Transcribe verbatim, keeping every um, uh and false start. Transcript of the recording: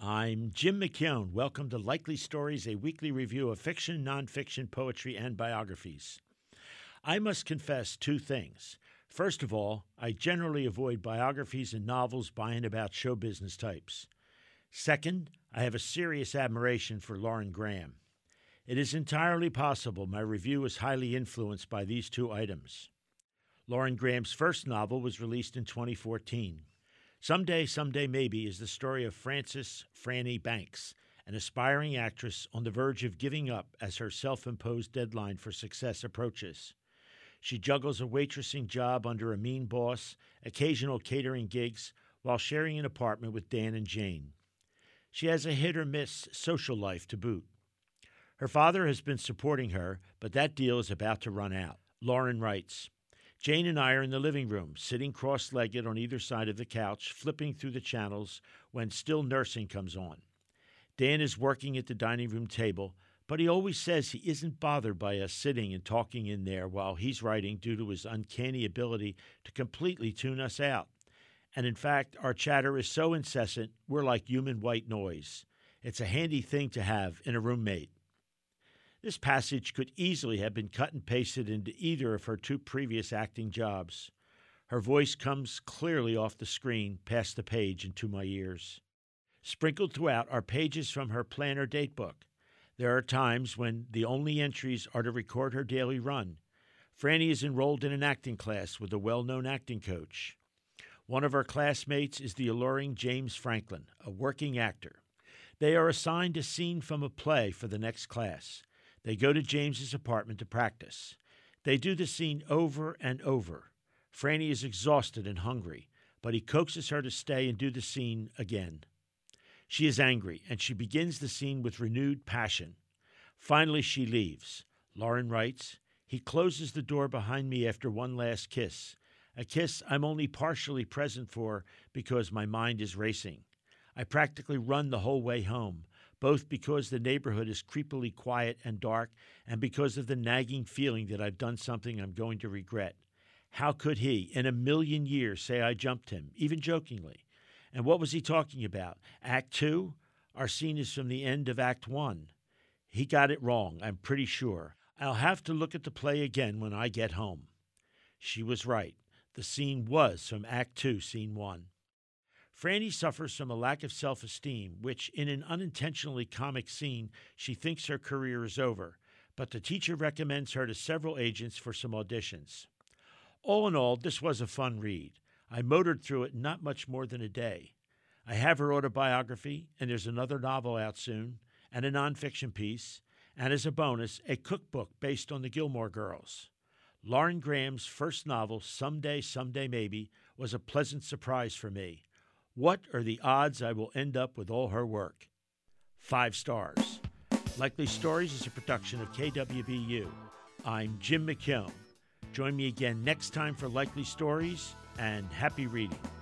I'm Jim McKeown. Welcome to Likely Stories, a weekly review of fiction, nonfiction, poetry, and biographies. I must confess two things. First of all, I generally avoid biographies and novels by and about show business types. Second, I have a serious admiration for Lauren Graham. It is entirely possible my review was highly influenced by these two items. Lauren Graham's first novel was released in twenty fourteen. Someday, Someday Maybe is the story of Frances Franny Banks, an aspiring actress on the verge of giving up as her self-imposed deadline for success approaches. She juggles a waitressing job under a mean boss, occasional catering gigs, while sharing an apartment with Dan and Jane. She has a hit-or-miss social life to boot. Her father has been supporting her, but that deal is about to run out. Lauren writes, Jane and I are in the living room, sitting cross-legged on either side of the couch, flipping through the channels when Still Nursing comes on. Dan is working at the dining room table, but he always says he isn't bothered by us sitting and talking in there while he's writing due to his uncanny ability to completely tune us out. And in fact, our chatter is so incessant, we're like human white noise. It's a handy thing to have in a roommate. This passage could easily have been cut and pasted into either of her two previous acting jobs. Her voice comes clearly off the screen, past the page, into my ears. Sprinkled throughout are pages from her planner datebook. There are times when the only entries are to record her daily run. Franny is enrolled in an acting class with a well-known acting coach. One of her classmates is the alluring James Franklin, a working actor. They are assigned a scene from a play for the next class. They go to James's apartment to practice. They do the scene over and over. Franny is exhausted and hungry, but he coaxes her to stay and do the scene again. She is angry, and she begins the scene with renewed passion. Finally, she leaves. Lauren writes, he closes the door behind me after one last kiss, a kiss I'm only partially present for because my mind is racing. I practically run the whole way home, both because the neighborhood is creepily quiet and dark and because of the nagging feeling that I've done something I'm going to regret. How could he, in a million years, say I jumped him, even jokingly? And what was he talking about? Act two? Our scene is from the end of Act one. He got it wrong, I'm pretty sure. I'll have to look at the play again when I get home. She was right. The scene was from Act two, Scene one. Franny suffers from a lack of self-esteem, which, in an unintentionally comic scene, she thinks her career is over, but the teacher recommends her to several agents for some auditions. All in all, this was a fun read. I motored through it in not much more than a day. I have her autobiography, and there's another novel out soon, and a nonfiction piece, and as a bonus, a cookbook based on the Gilmore Girls. Lauren Graham's first novel, Someday, Someday Maybe, was a pleasant surprise for me. What are the odds I will end up with all her work? Five stars. Likely Stories is a production of K W B U. I'm Jim McKeown. Join me again next time for Likely Stories, and happy reading.